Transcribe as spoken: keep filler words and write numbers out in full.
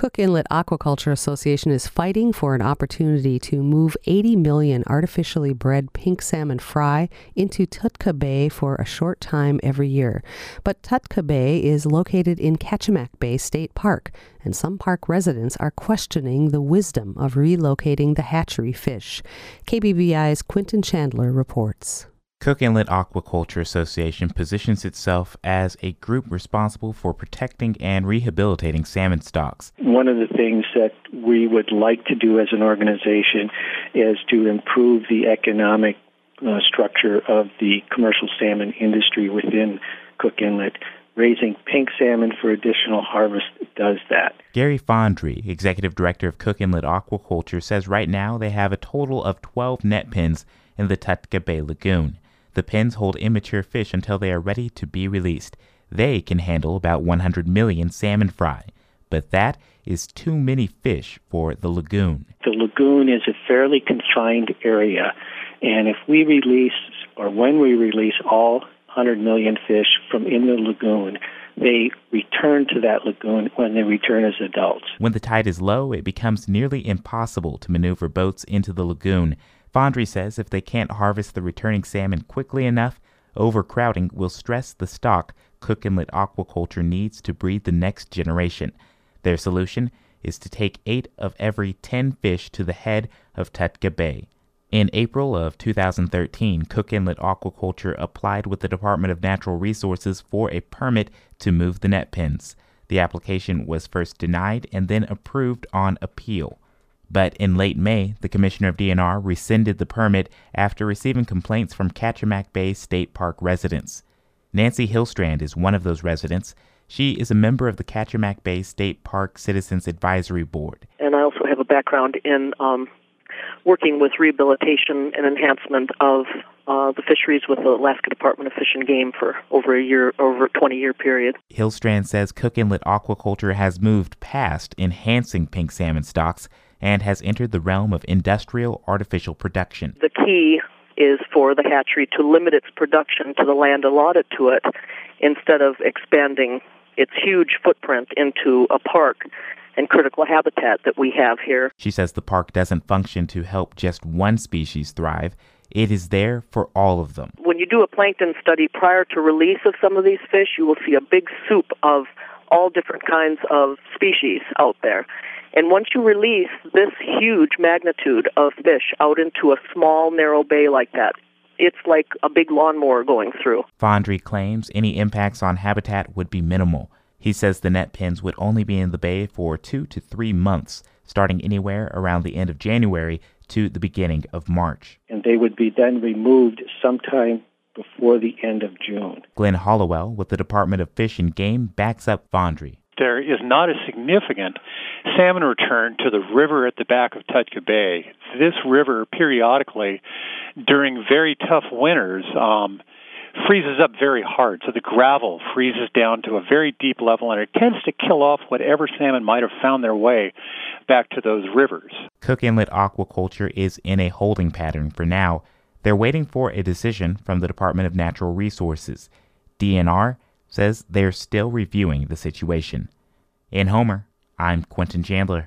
Cook Inlet Aquaculture Association is fighting for an opportunity to move eighty million artificially bred pink salmon fry into Tutka Bay for a short time every year. But Tutka Bay is located in Kachemak Bay State Park, and some park residents are questioning the wisdom of relocating the hatchery fish. K B V I's Quentin Chandler reports. Cook Inlet Aquaculture Association positions itself as a group responsible for protecting and rehabilitating salmon stocks. One of the things that we would like to do as an organization is to improve the economic uh, structure of the commercial salmon industry within Cook Inlet. Raising pink salmon for additional harvest does that. Gary Fondry, Executive Director of Cook Inlet Aquaculture, says right now they have a total of twelve net pens in the Tutka Bay Lagoon. The pens hold immature fish until they are ready to be released. They can handle about one hundred million salmon fry, but that is too many fish for the lagoon. The lagoon is a fairly confined area, and if we release, or when we release all one hundred million fish from in the lagoon, they return to that lagoon when they return as adults. When the tide is low, it becomes nearly impossible to maneuver boats into the lagoon. Fondry says if they can't harvest the returning salmon quickly enough, overcrowding will stress the stock Cook Inlet Aquaculture needs to breed the next generation. Their solution is to take eight of every ten fish to the head of Tutka Bay. In April of two thousand thirteen, Cook Inlet Aquaculture applied with the Department of Natural Resources for a permit to move the net pens. The application was first denied and then approved on appeal. But in late May, the Commissioner of D N R rescinded the permit after receiving complaints from Kachemak Bay State Park residents. Nancy Hillstrand is one of those residents. She is a member of the Kachemak Bay State Park Citizens Advisory Board. And I also have a background in um, working with rehabilitation and enhancement of uh, the fisheries with the Alaska Department of Fish and Game for over a year, over a twenty-year period. Hillstrand says Cook Inlet Aquaculture has moved past enhancing pink salmon stocks and has entered the realm of industrial artificial production. The key is for the hatchery to limit its production to the land allotted to it instead of expanding its huge footprint into a park and critical habitat that we have here. She says the park doesn't function to help just one species thrive. It is there for all of them. When you do a plankton study prior to release of some of these fish, you will see a big soup of all different kinds of species out there. And once you release this huge magnitude of fish out into a small, narrow bay like that, it's like a big lawnmower going through. Fondry claims any impacts on habitat would be minimal. He says the net pens would only be in the bay for two to three months, starting anywhere around the end of January to the beginning of March. And they would be then removed sometime before the end of June. Glenn Hollowell with the Department of Fish and Game backs up Fondry. There is not a significant salmon return to the river at the back of Tutka Bay. This river periodically, during very tough winters, um, freezes up very hard. So the gravel freezes down to a very deep level, and it tends to kill off whatever salmon might have found their way back to those rivers. Cook Inlet Aquaculture is in a holding pattern for now. They're waiting for a decision from the Department of Natural Resources. D N R says they're still reviewing the situation. In Homer, I'm Quentin Chandler.